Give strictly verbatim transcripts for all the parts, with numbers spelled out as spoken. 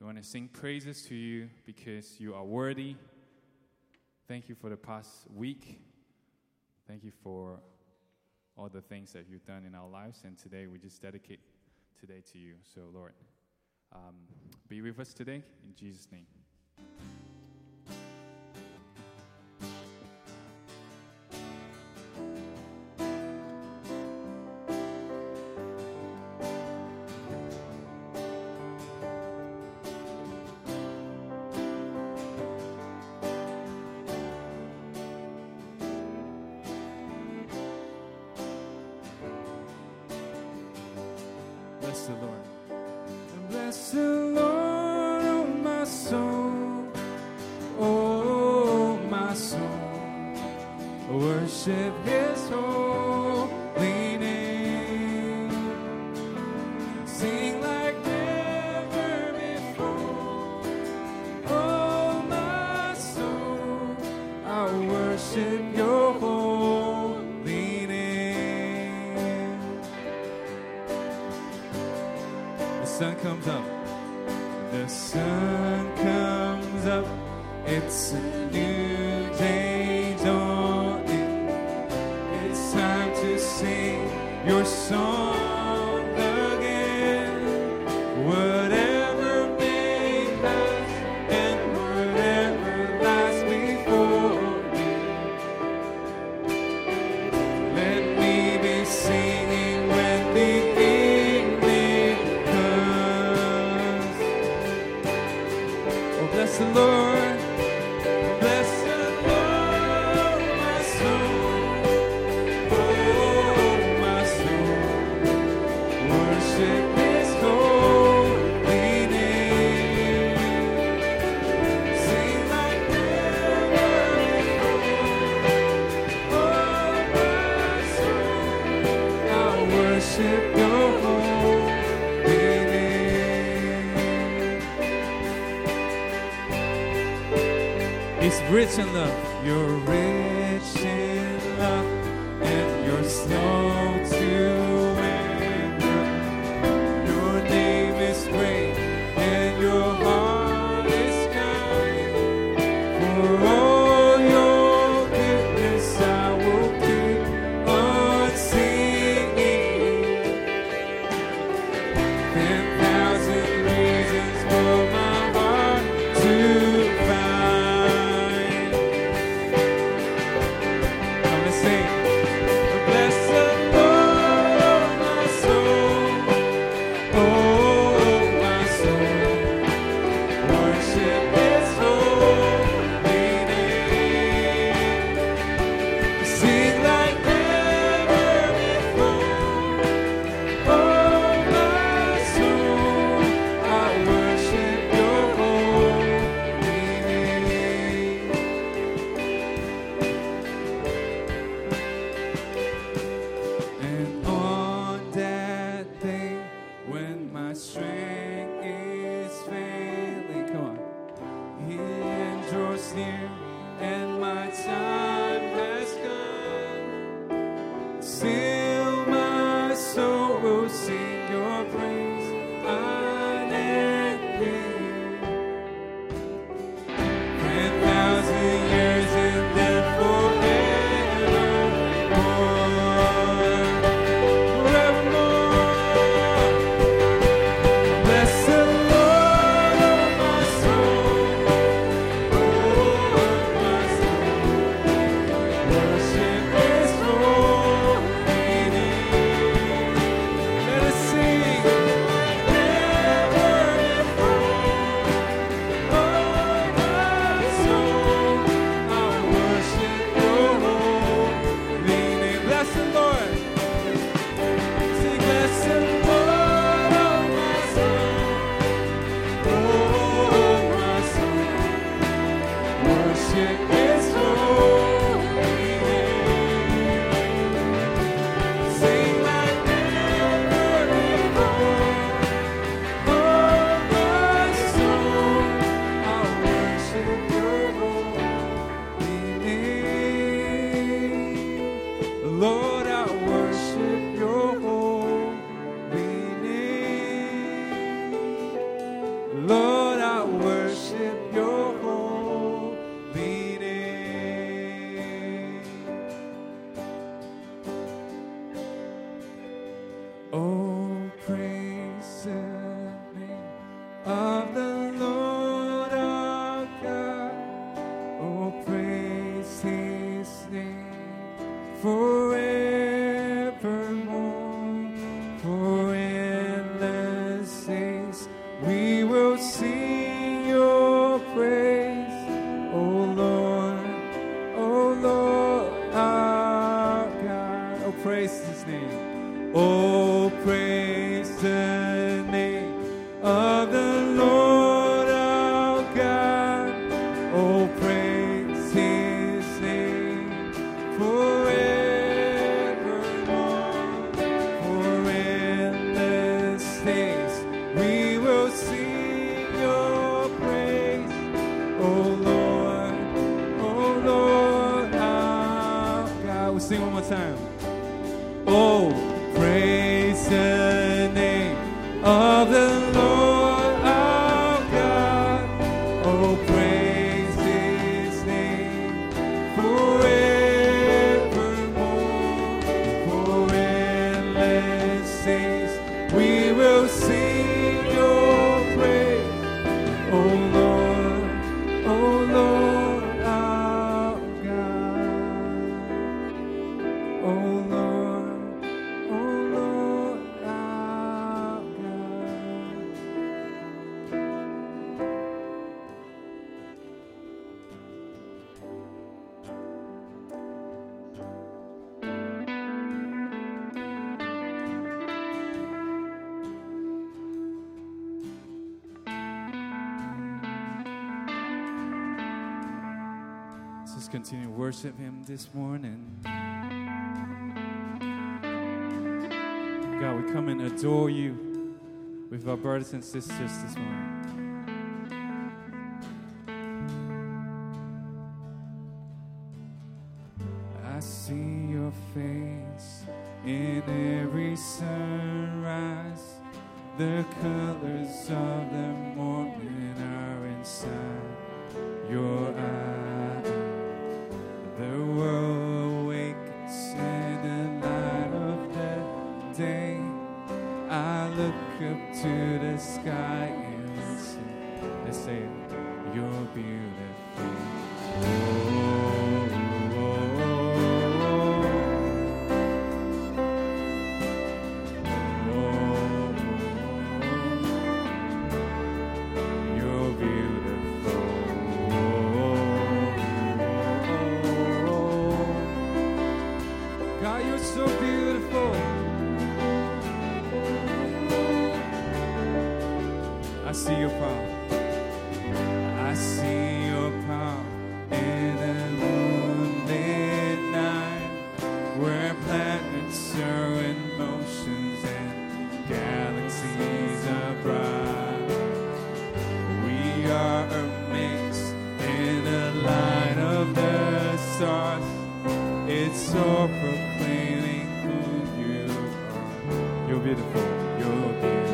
We want to sing praises to you because you are worthy. Thank you for the past week. Thank you for all the things that you've done in our lives. And today we just dedicate today to you. So, Lord, um, be with us today in Jesus' name. Bless the Lord. Bless the Lord, oh my soul, oh my soul, worship His holy name. Sing like never before, oh my soul, I worship Your holy name. The sun comes up. The sun comes up. It's a new day dawning. It's time to sing Your song again. Whatever may pass and whatever lies before me, let me be singing when the evening comes. Oh, bless the Lord, bless the Lord, my soul, oh, my soul, worship His holy name. Sing like never before, oh, my soul, I worship Your holy name. He's rich in love. You're rich in love, and you're slow to anger. Your name is great, and Your heart is kind. For all Your goodness, I will keep on singing. Ten thousand reasons for my heart to find. Come and sing. Bless the worship your holy name. Oh, praise the name of the Lord our God. Oh, praise his name forevermore. For endless days we will sing your praise. Oh Lord, oh Lord our God. Oh, praise his name. Oh, praise the name of the Lord our God. Oh, praise his name forevermore. For endless days we will sing your praise. Oh Lord, oh Lord our God. We'll sing one more time. Oh, praise the name of the Lord our God. Oh, praise his name forevermore. For endless days we will sing your praise. Oh Lord, oh Lord our God. Oh Lord, oh Lord our God. Let's just continue to worship him this morning. God, we come and adore you with our brothers and sisters this morning. I see your face in every sunrise. The colors of the morning are inside your eyes. The world awakens in the light of the day. I look up to the sky and listen. Let's say it. You're beautiful. Oh, oh, oh, oh. You're beautiful. God, you're so beautiful. I see your power. I see your power in the moonlit night, where planets are in motions and galaxies are bright. We are amazed in the light of the stars. It's all proclaiming who you are. You're beautiful. You're beautiful.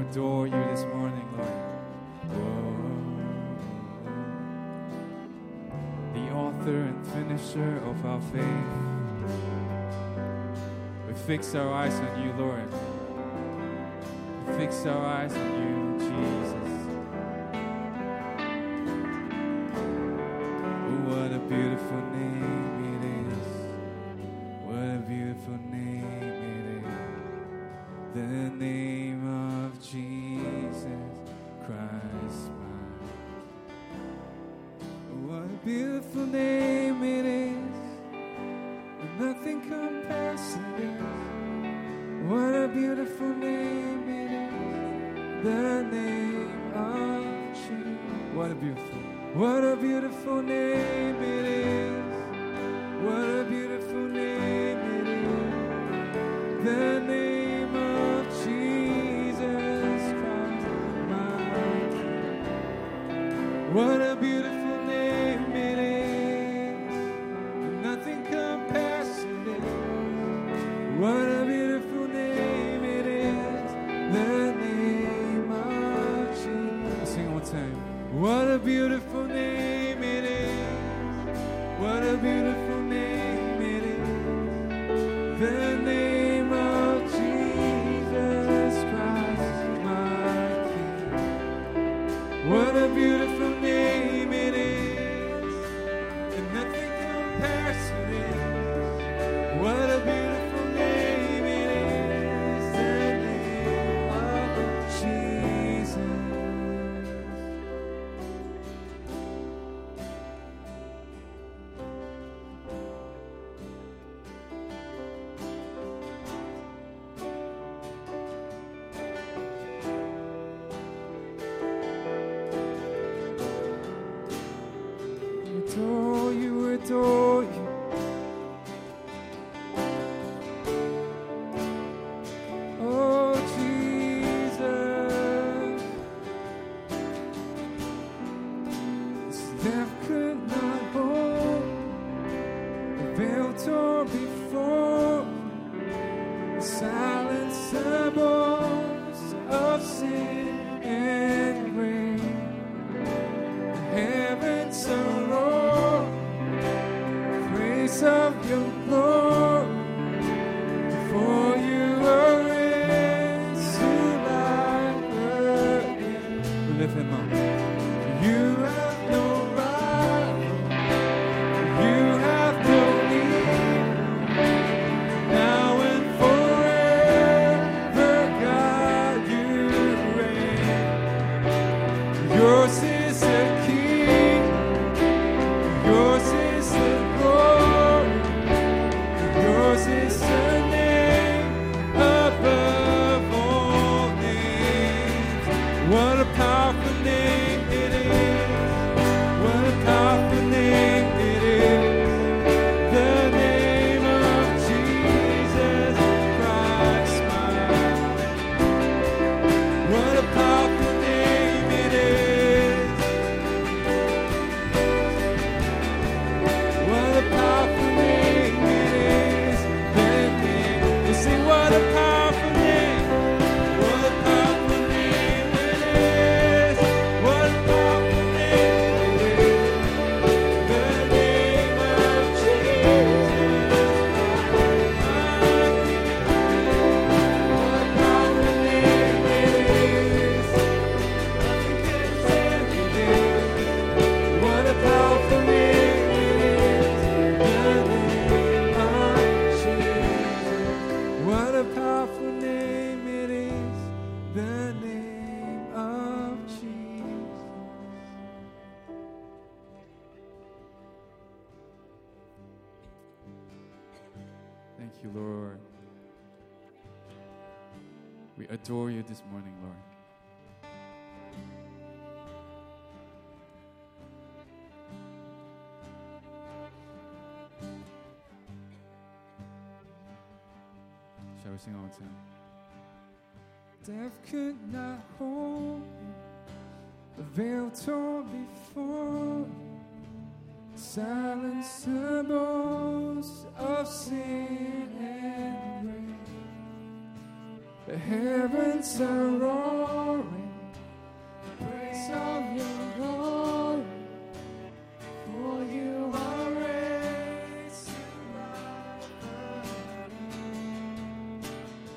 adore you this morning, Lord. Whoa. The author and finisher of our faith. We fix our eyes on you, Lord. We fix our eyes on you, Jesus. Oh, what a beautiful name it is. What a beautiful name it is. The name of Jesus Christ, mine. What a beautiful name it is. Nothing compares to this. What a beautiful name it is. The name of Jesus. What a beautiful, what a beautiful name it is. What a beautiful name it is. The name of Jesus Christ, my King. What a beautiful name it is. Nothing compares to this. What a beautiful name it is. The name of Jesus. Let's sing one time. What a beautiful name it is. What a beautiful name it is. The name of Jesus Christ, my King. What a beautiful name it is. And nothing compares to this. What a beautiful name it is. The name of Jesus. Adore you, adore you. Oh, Jesus. This death could not hold. The veil tore before. The silent symbols of sin and grave. The heavens aroar. Praise of your glory. For you are raised to life again. We lift him up. You have no rival. You have no need. Now and forever, God, you reign. Yours is the kingdom. Yours is the glory. Yours is the name above all names. What a powerful name it is. What a powerful name it is. The name of Jesus Christ, mine. What a powerful name it is. What a powerful name it is. That name. You see, what a powerful name. What a powerful name it is. What a powerful name it is. The name of Jesus. What a powerful name it is. Nothing can stand it is. What a powerful name it is. The name of Jesus. What a powerful name it is. The name of Jesus. Thank you, Lord. We adore you this morning, Lord. Shall we sing all the time? Death could not hold you. The veil torn before. Silent symbols of sin and grace. The heavens are all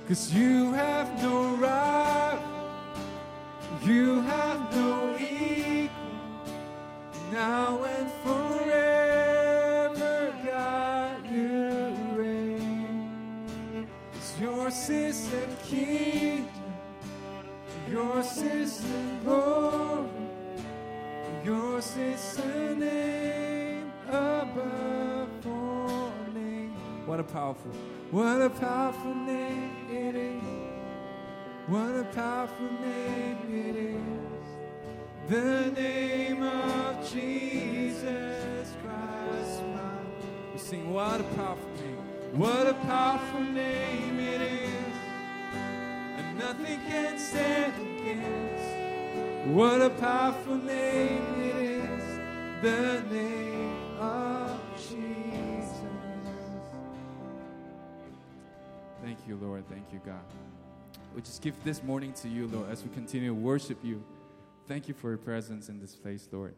'cause you have no rival, you have no equal, now and forever, God, you reign. 'Cause yours is the kingdom, yours is the glory, yours is the name above all names. What a powerful, what a powerful name it is. What a powerful name it is. The name of Jesus Christ, my. We sing, what a powerful name. What a powerful name it is. And nothing can stand against. What a powerful name it is. The name of Jesus. Thank you, Lord. Thank you, God. We just give this morning to you, Lord, as we continue to worship you. Thank you for your presence in this place, Lord.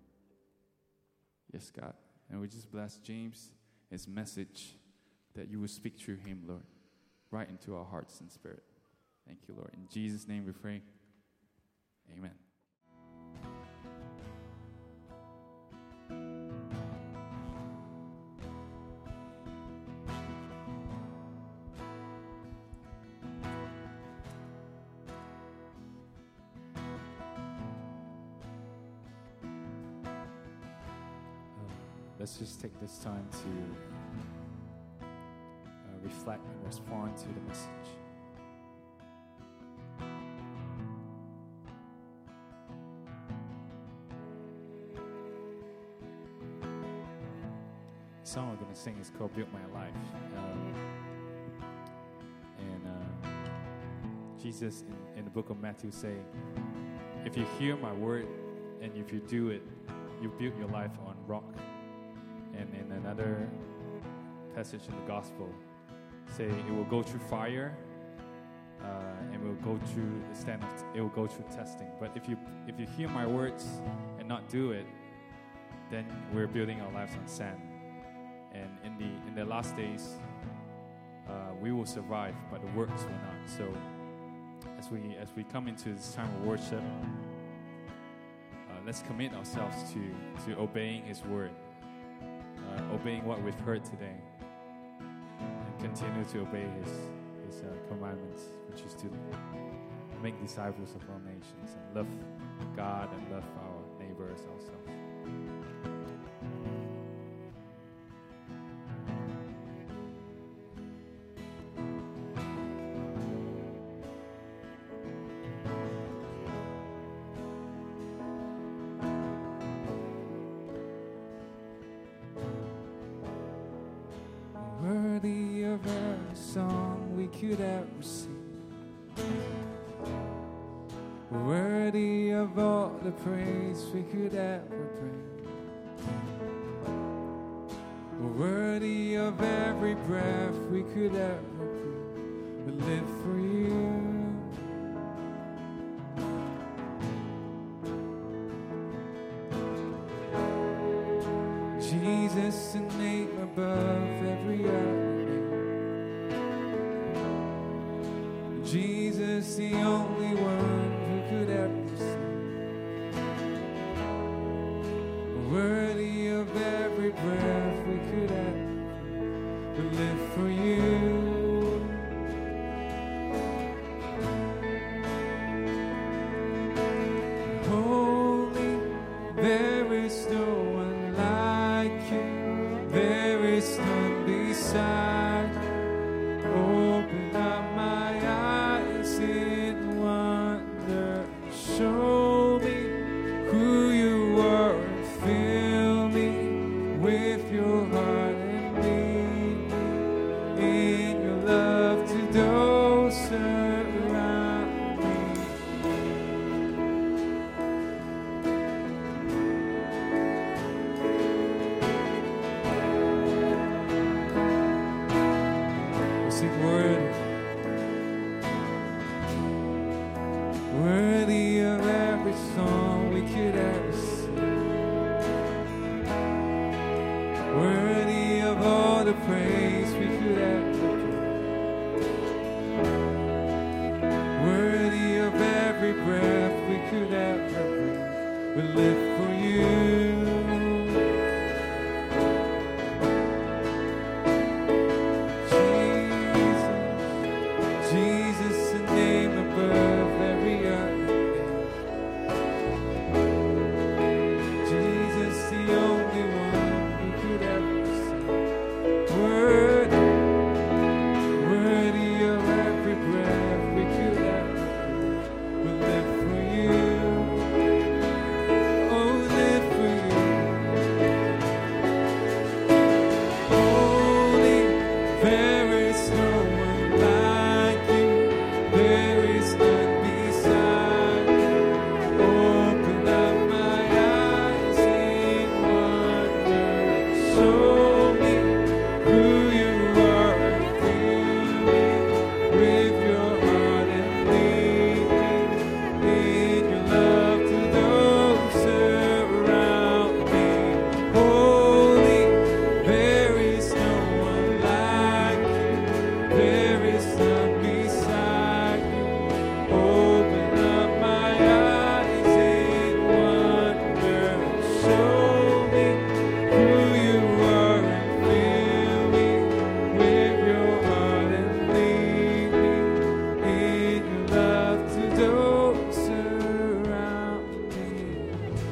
Yes, God. And we just bless James, his message, that you will speak through him, Lord, right into our hearts and spirit. Thank you, Lord. In Jesus' name we pray. Amen. Let's just take this time to uh, reflect and respond to the message. The song I'm going to sing is called Build My Life. Um, and uh, Jesus in, in the book of Matthew say, if you hear my word and if you do it, you build your life on rock. And in another passage in the gospel, say it will go through fire, uh, and will go through the stand of t- it will go through testing. But if you if you hear my words and not do it, then we're building our lives on sand. And in the in the last days, uh, we will survive, but the works will not. So as we as we come into this time of worship, uh, let's commit ourselves to to obeying His word. Uh, obeying what we've heard today, and continue to obey His His uh, commandments, which is to make disciples of all nations and love God and love our neighbors ourselves. Worthy of every song we could ever sing, worthy of all the praise we could ever bring, worthy of every breath we could ever breathe. We live for you. Jesus, the name above every other name. Jesus, the only one who could ever sing. Worthy of every breath we could ever breathe. We live for you. Holy, there is no one like you. There is none beside you. Open up my eyes in wonder. Show me who you are and fill me with your heart and lead me in your love to those around me. Sing worthy, worthy of every song we could ever sing, worthy of all the praise we could ever give. Jesus, the name above every other name. Jesus, the only one who could ever say, worthy, worthy of every breath we could ever. We live for you. Oh, we live for you. Holy, there is no one like you. There is none beside you. Open up my eyes in wonder. Show me who you are and fill me with your heart and lead me in your love to those around me. Holy, there is no one like you. There is none beside you. Open up my eyes in wonder. Show me who you are and fill me with your heart and lead me in your love to those around me.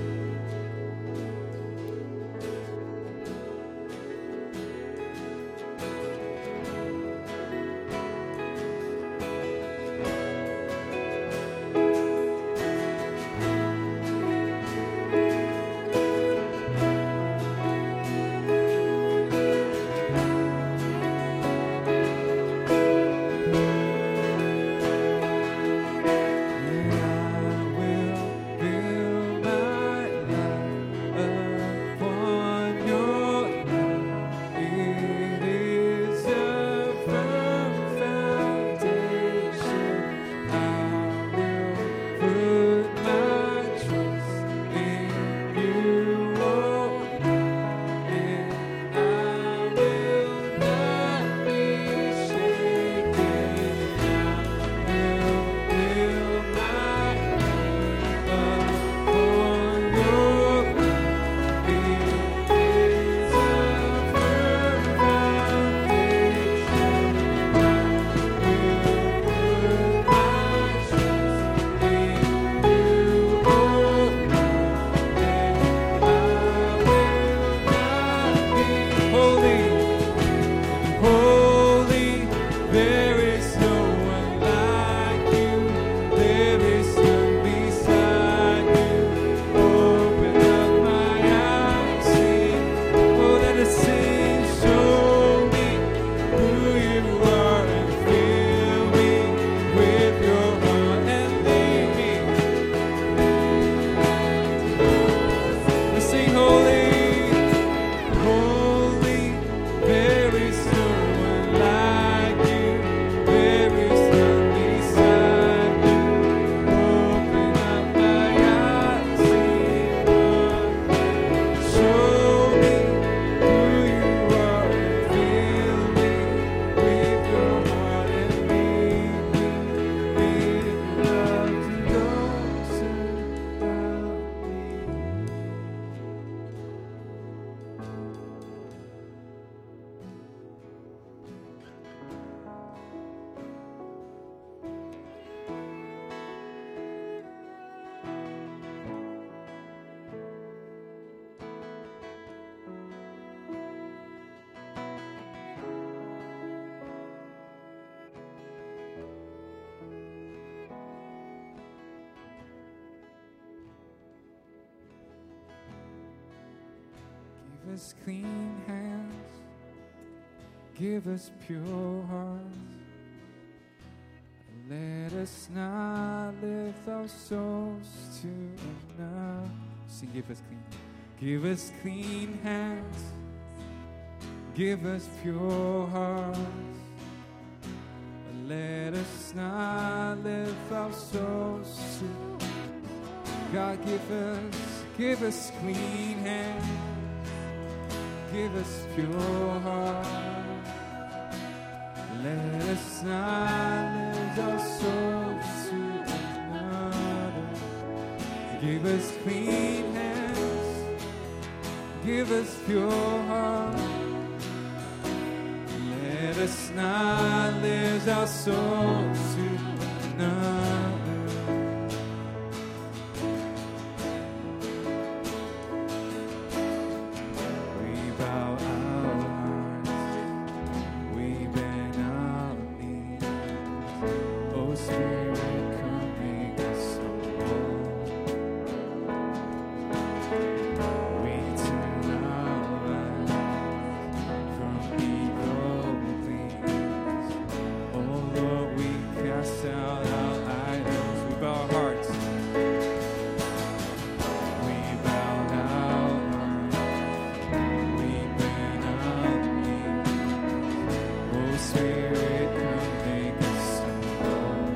Holy, holy, there is no one like you. There is none beside you. Open up my eyes, sing. Oh, let us sing. Show me who you are and fill me with your heart and lead me. Let's sing holy. Holy, there is no one like you. There is none beside you. Open up my eyes in wonder. Show me who you are and fill me with your heart and lead me in love to those around me. Give us clean hands, give us pure hearts. Let us not lift our souls to another. Sing, give us clean. Give us clean hands, give us pure hearts. Let us not lift our souls to. God, give us, give us clean hands, give us pure hearts. Let us not lift our souls to another. Give us clean hands, give us pure hearts. Let us not lift our souls to another. We bow our hearts, we bend our knees. Oh Spirit, come make us whole. We turn our eyes from evil things. Oh Lord, we cast out our idols. We bow our hearts. We bow our hearts. We bend our knees. Oh Spirit, come make us whole.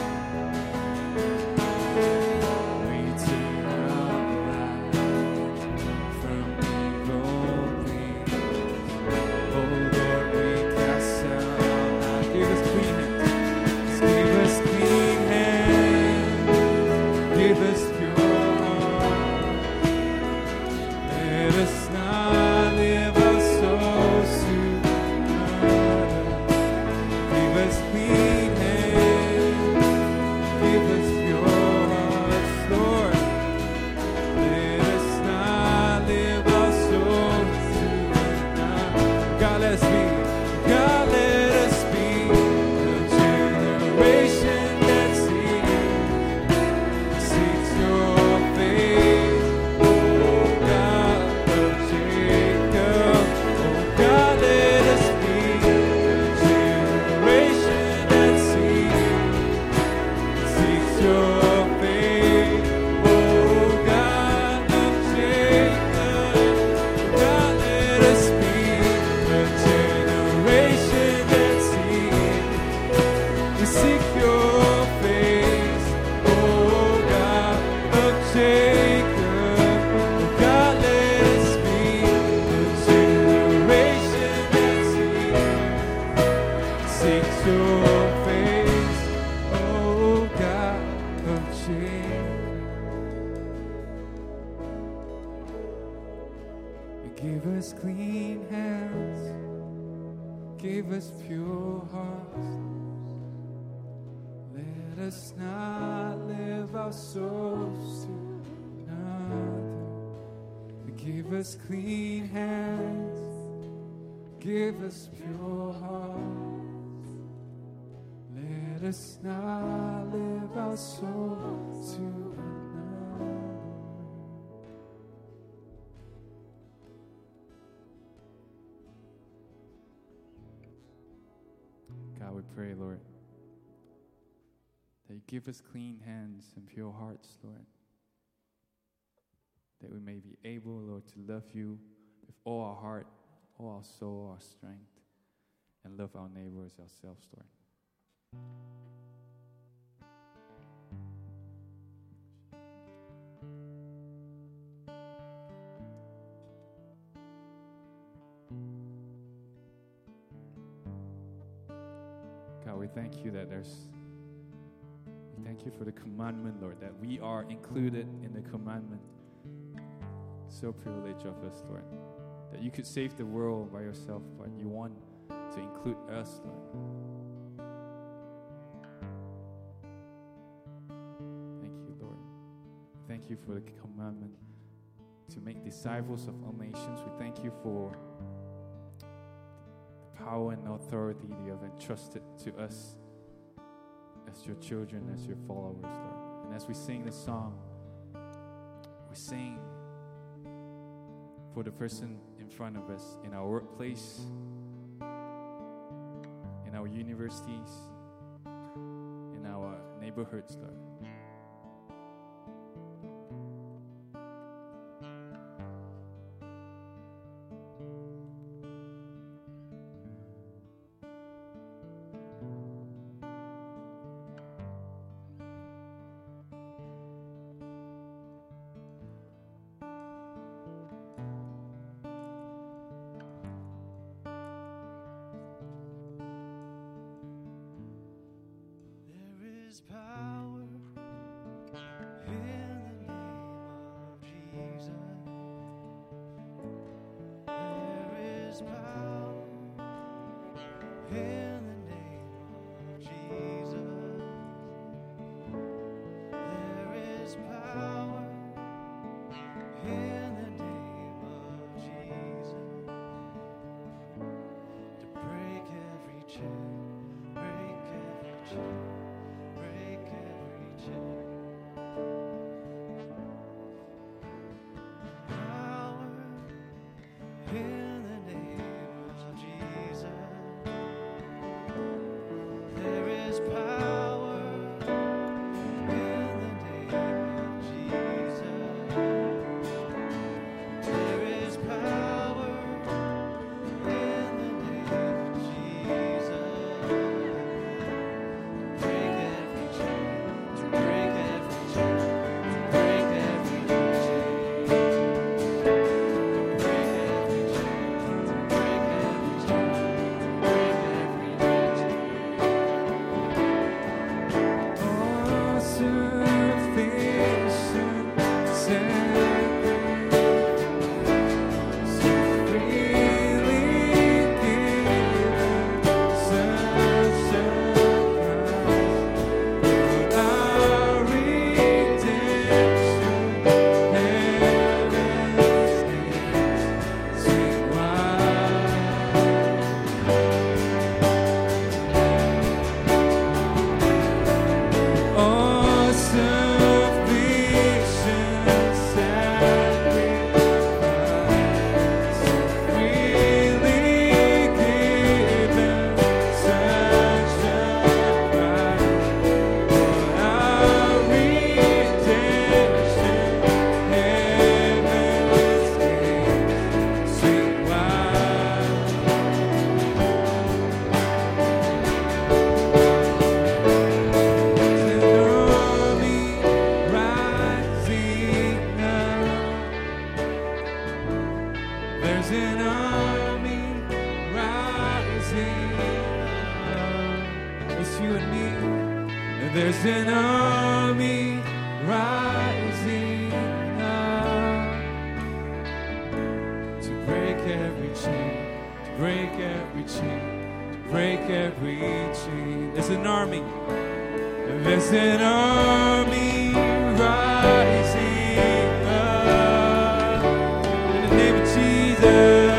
We turn our eyes from evil things. Oh Lord, we cast out our idols. Give us clean hands. Give us clean hands. Give us pure hearts. Let us not live our souls to another. Give us clean hands. Give us pure hearts, Lord. Let us not live our souls to another. God, let us be. God, let us be a generation that seeks, seeks your face. Oh God of Jacob. Oh God, let us be a generation that seeks, seeks your face. Oh God of Jacob. God, let us be a generation that seeks, we seek your face. Oh God of Jacob. Oh God, let us be a generation that seeks, seeks your face. Oh God of Jacob. Give us clean hands. Give us pure hearts. Let us not live our souls to another. Give us clean hands. Give us pure hearts. Let us not live our souls to another. God, we pray, Lord, that you give us clean hands and pure hearts, Lord, that we may be able, Lord, to love you with all our heart, all our soul, our strength, and love our neighbor as ourselves, Lord. God, we thank you that there's, we thank you for the commandment, Lord, that we are included in the commandment. So privileged of us, Lord, that you could save the world by yourself, but you want to include us, Lord. Thank you, Lord. Thank you for the commandment to make disciples of all nations. We thank you for the power and authority that you have entrusted to us as your children, as your followers, Lord. And as we sing this song, we sing for the person in front of us in our workplace, in our universities, in our neighborhoods, Lord. Power in the name of Jesus. There is power in There's an army rising up to break every chain, to break every chain, to break every chain. There's an army. There's an army rising up in the name of Jesus.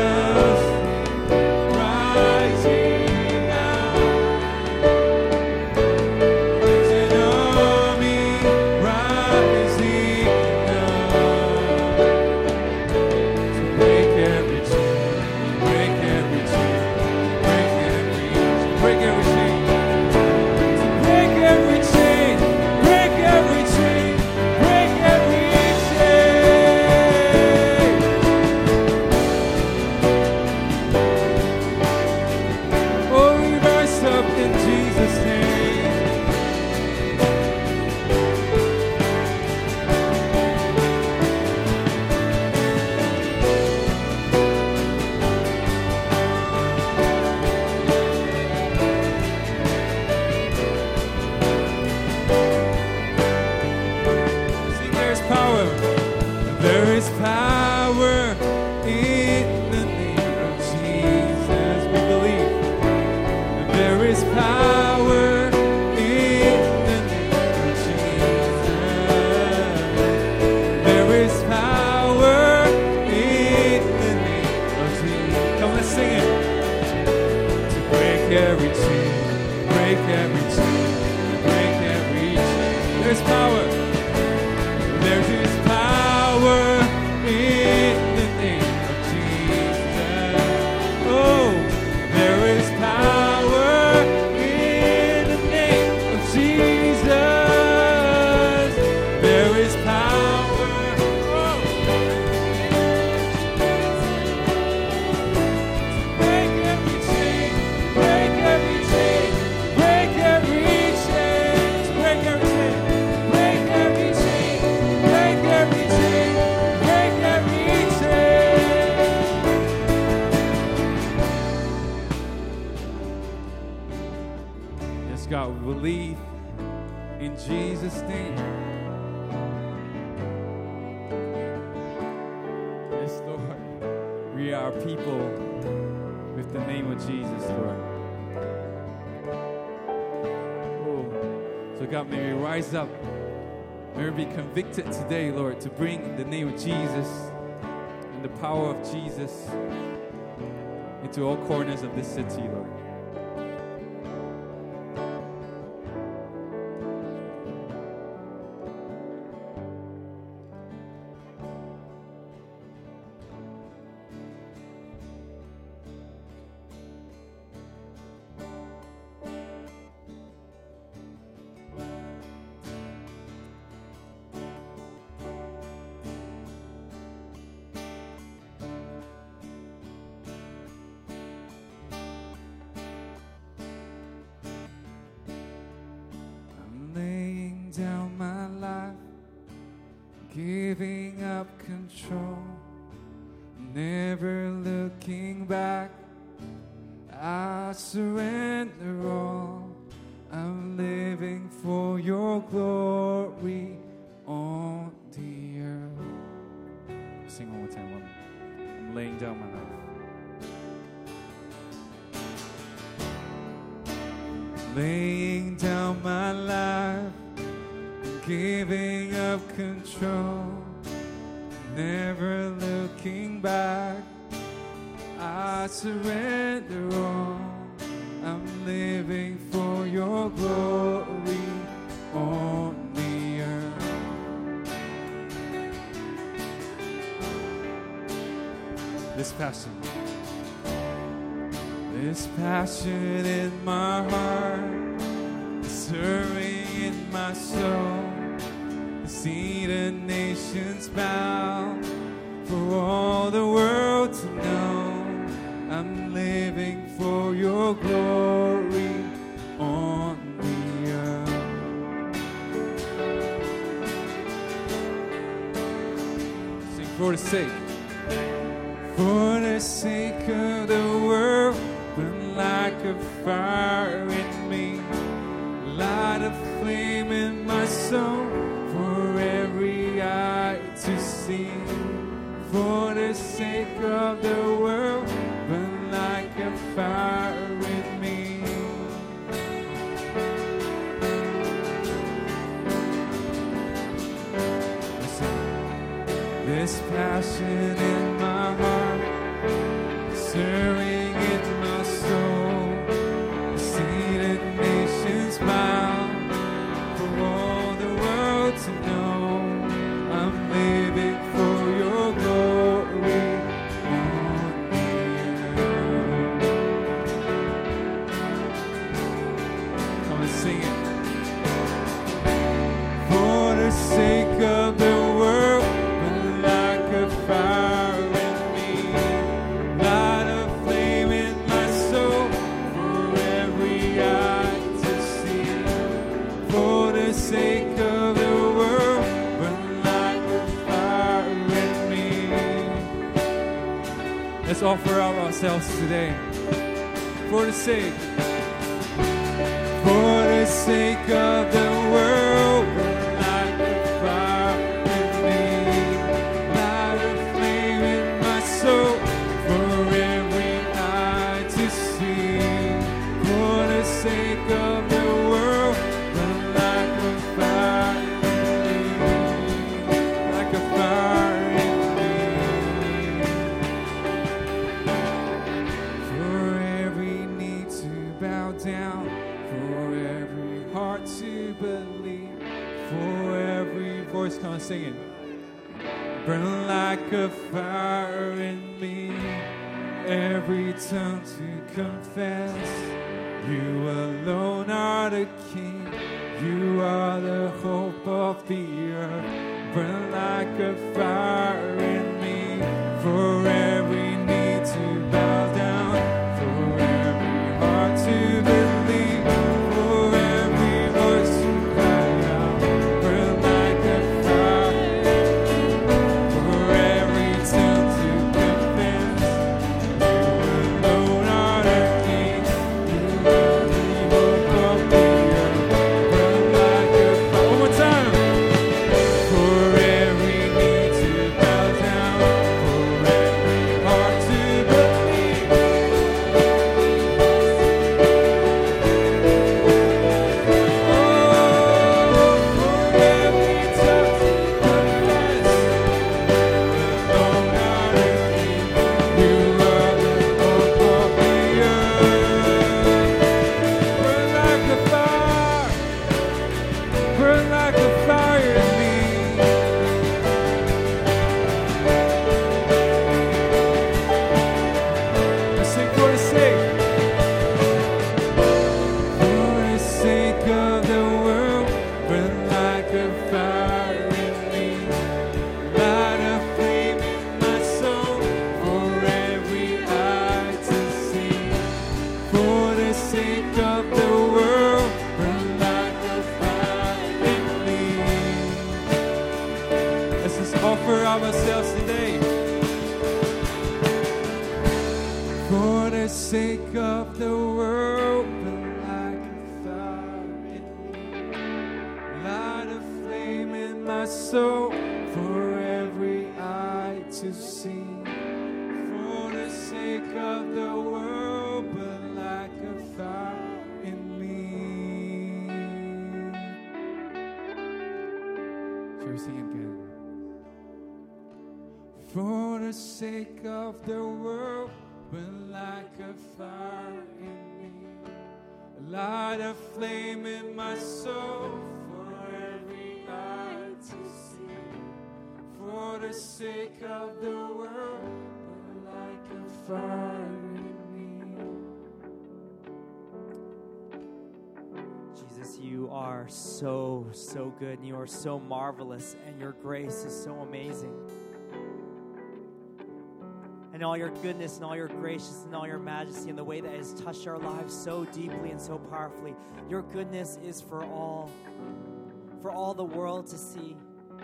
Believe in Jesus' name. Yes, Lord. We are people with the name of Jesus, Lord. Oh, so God, may we rise up. May we be convicted today, Lord, to bring the name of Jesus and the power of Jesus into all corners of this city, Lord. Down my life, giving up control, never looking back. I surrender all. I'm living for your glory on the earth. Sing one more time. One. I'm laying down my life. Laying down my life, giving up control, never looking back. I surrender all. I'm living for your glory on the earth. This passion, this passion in my heart, stirring in my soul. See the nations bow, for all the world to know. I'm living for your glory on the earth. Sing for the sake, for the sake of the world, burn like a fire in me. light a flame in my soul for every eye to see. For the sake of the world, burn like a fire in me. Listen, there's passion in my heart, stirring in my soul. See the nations bow for all the world to know. I'm living for your glory on the earth. Come and sing it. For the sake of the world, burn like a fire in me. Light a flame in my soul for every eye to see. For the sake of the world, burn like a fire in me. Let's offer up ourselves today. For the sake, for the sake of the world, burn like a fire in me. Light a flame in my soul for every eye to see. For the sake of the world, burn like a fire in me. Like a fire in me. For every knee to bow down, for every heart to believe, for every voice, come and sing it. Burn like a fire in me, every tongue to confess, you alone are the King, you are the hope of the earth. Burn like a fire in me, for every knee to bow down, for every heart to believe, for every voice to cry out. Burn like a fire, for every tongue to confess, you alone are the King, you are the hope of the earth. Burn like a fire. One more time. For every knee to bow down, for every heart to believe. Oh, for every tongue to confess, alone are the King, you are the hope of the earth. Burn like a fire, burn like a fire in me. I sing for the sake, for the sake of the world, burn like a fire in me. Light a flame in my soul for every eye to see. For the sake of the world, burn like a fire in me. Let's just offer ourselves today. For the sake of the world, burn like a fire in me. Light a flame in my soul for every eye to see. For the sake of the world, burn like a fire in me. Shall we sing it again? For the sake of the world, burn like a fire in me. Light a flame in my soul for every eye to see. For the sake of the world, burn like a fire in me. Jesus, you are so, so good, and you are so marvelous, and your grace is so amazing. And all your goodness and all your graciousness and all your majesty and the way that has touched our lives so deeply and so powerfully. Your goodness is for all, for all the world to see.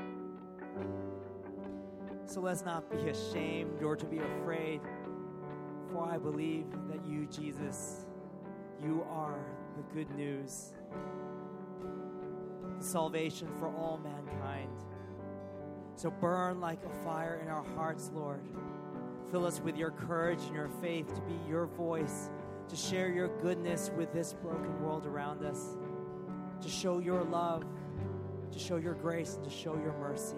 So let's not be ashamed or to be afraid, for I believe that you, Jesus, you are the good news. the salvation for all mankind. So burn like a fire in our hearts, Lord. Fill us with your courage and your faith to be your voice, to share your goodness with this broken world around us, to show your love, to show your grace, and to show your mercy.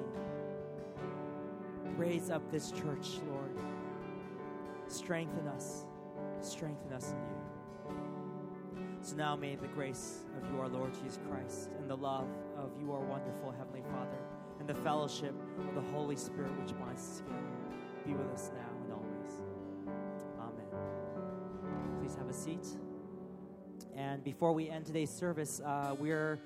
Raise up this church, Lord. Strengthen us. Strengthen us in you. So now may the grace of you, our Lord Jesus Christ, and the love of you, our wonderful Heavenly Father, and the fellowship of the Holy Spirit which binds us together, be with us now and always. Amen. Please have a seat. And before we end today's service, uh, we're